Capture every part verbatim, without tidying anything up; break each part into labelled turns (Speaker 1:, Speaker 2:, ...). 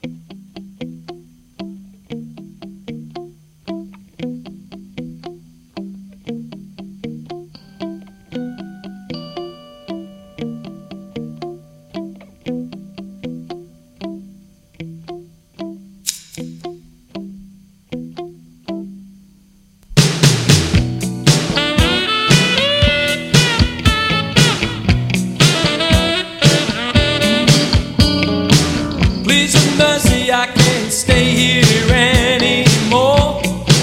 Speaker 1: I can't stay here anymore.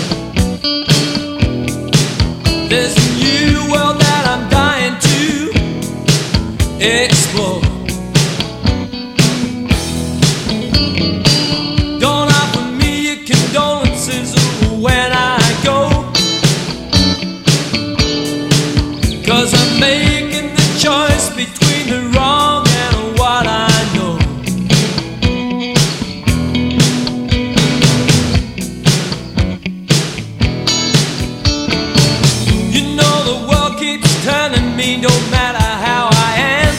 Speaker 1: There's a new world that I'm dying to explore. Don't offer me your condolences when I go, 'cause I'm making the choice between the wrong and what I know. Turning me no matter how I am,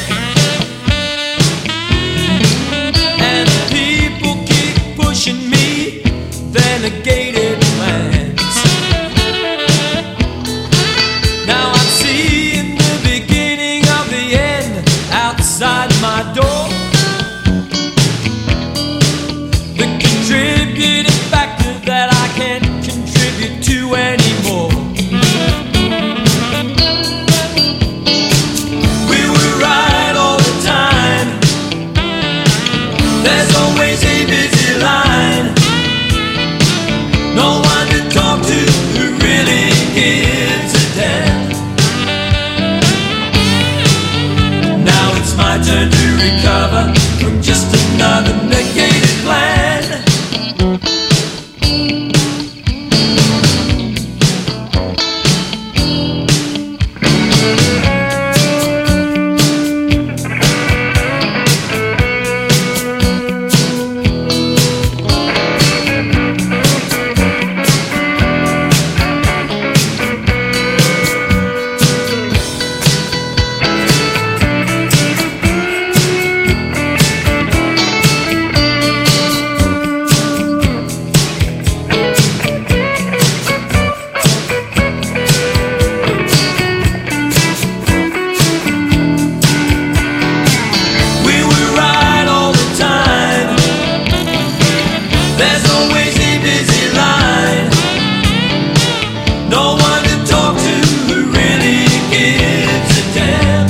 Speaker 1: and people keep pushing me their negated plans. Now I'm seeing the beginning of the end outside my door. The contributing factor that I can't contribute to anymore. There's always a busy line, no one to talk to who really gives a damn. Now it's my turn to recover from just another negated plan. There's always a busy line, no one to talk to who really gives a damn.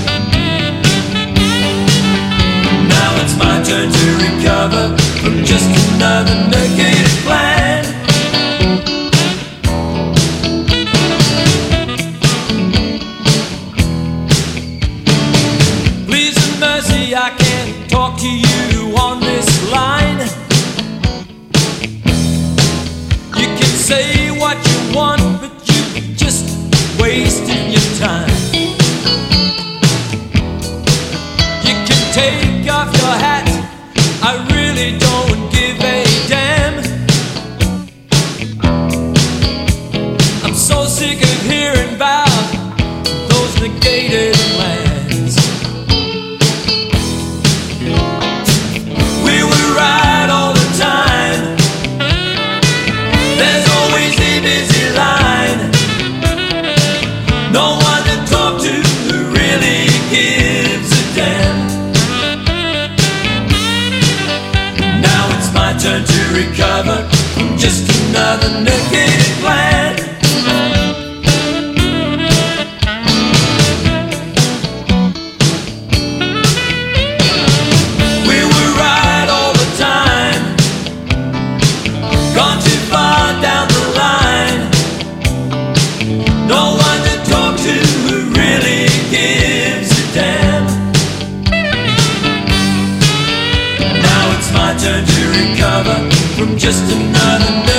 Speaker 1: Now it's my turn to recover from just another negated plan. Please and mercy, I can't talk to you on this line. Say what you want, but you just wasting your time. You can take off your hat, I really don't give a damn. I'm so sick of hearing about those negated plans. We were right all the time. There's always a busy line, no one to talk to who really gives a damn. Now it's my turn to recover from just another negated plan. We were right all the time, gone too far down the line, no one to talk to who really gives a damn. Now it's my turn to recover from just another